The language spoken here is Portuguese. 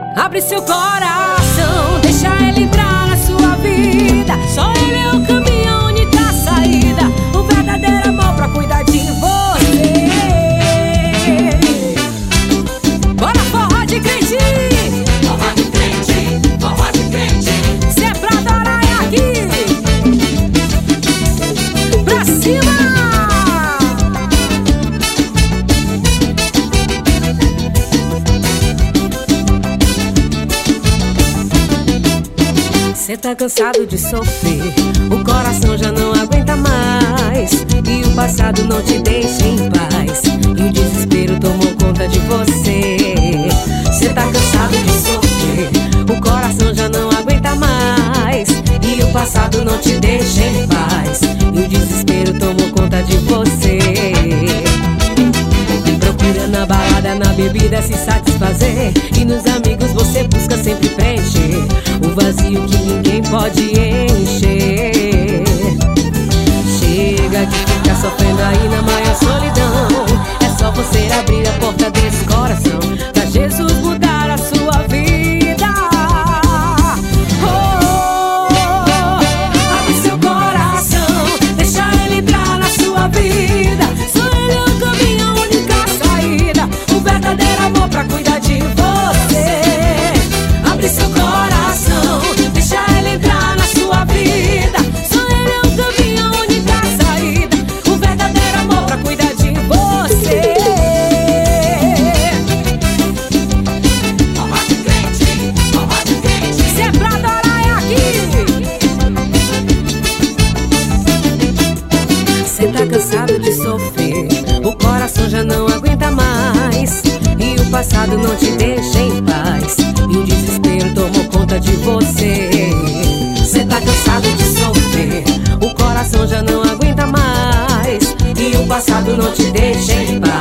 Abre seu coração, deixa ele entrar na sua vida. Só ele é o caminho, a única saída, o verdadeiro amor pra cuidar de você. Bora forró de crente! Forró de crente, forró de crente. Se é pra adorar é aqui. Pra cima! Cê tá cansado de sofrer, o coração já não aguenta mais, e o passado não te deixa em paz, e o desespero tomou conta de você. Cê tá cansado de sofrer, o coração já não aguenta mais, e o passado não te deixa em paz, e o desespero tomou conta de você. Procura na balada, na bebida se satisfazer, e nos amigos você busca sempre preencher o vazio que ninguém pode encher. Chega de ficar sofrendo aí na maior solidão, é só você abrir a porta desse coração pra Jesus mudar a sua vida. Abre seu coração, deixa ele entrar na sua vida. Só ele é o caminho, a única saída, o verdadeiro amor pra cuidar de você. Abre seu coração, deixa ele entrar na sua vida. Só ele é o caminho, a única saída, o verdadeiro amor pra cuidar de você. Forró de crente, forró de crente. Se é pra adorar é aqui. Cê tá cansado de sofrer, o coração já não aguenta mais, e o passado não te deixa em paz, e o desespero tomou conta de você. Cê tá cansado de sofrer, o coração já não aguenta mais, e o passado não te deixa em paz,